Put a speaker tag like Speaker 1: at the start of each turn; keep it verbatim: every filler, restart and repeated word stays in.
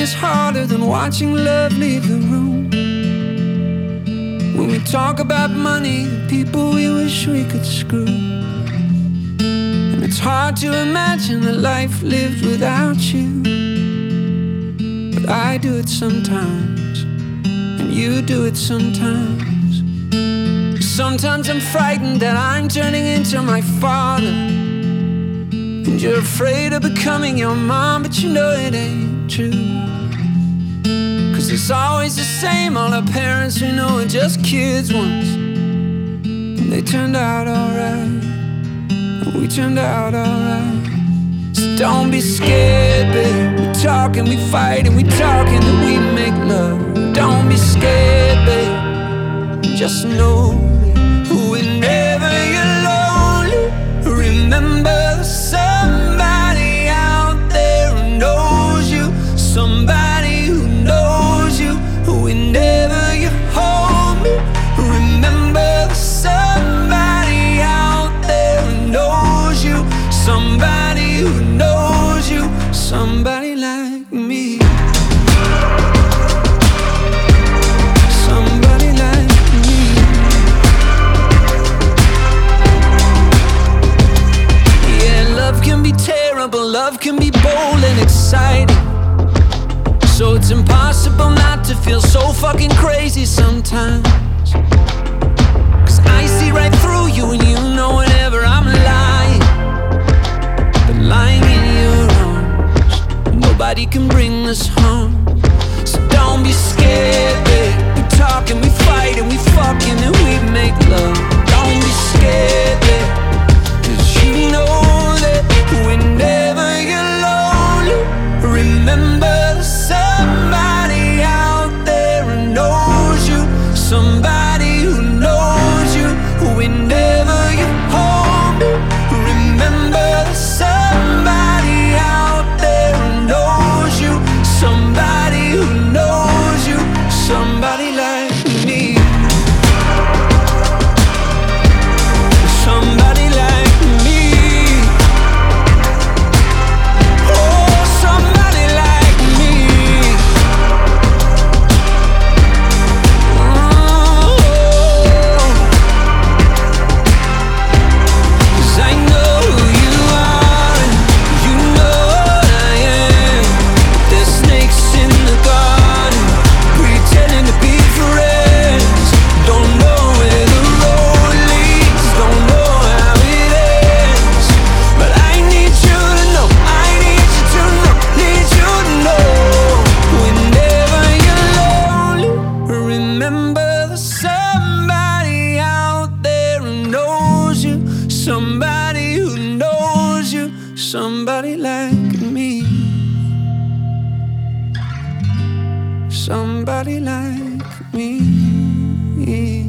Speaker 1: is harder than watching love leave the room. When we talk about money, people we wish we could screw. And it's hard to imagine a life lived without you. But I do it sometimes, and you do it sometimes. Sometimes I'm frightened that I'm turning into my father, and you're afraid of becoming your mom, but you know it ain't true. Cause it's always the same, all our parents we know are just kids once, and they turned out alright, and we turned out alright. So don't be scared, babe. We talk and we fight and we talk and then we make love. Don't be scared, babe. Just know whenever you're lonely, remember there's somebody out there who knows you, somebody who knows you. Whenever you hold me, remember there's somebody out there who knows you, somebody who knows you, somebody like me. Love can be bold and exciting, so it's impossible not to feel so fucking crazy sometimes. Cause I see right through you and you know whenever I'm lying, but lying in your arms, nobody can bring us harm. So don't be scared, babe. We talk and we fight and we fuck and then we make love. Don't be scared, babe, cause you know that whenever you're lonely, remember there's somebody out there who knows you, somebody who knows you. Whenever you hold me, remember there's somebody out there who knows you, somebody who knows you, somebody like me. Somebody like me. Somebody who knows you, somebody like me. Somebody like me.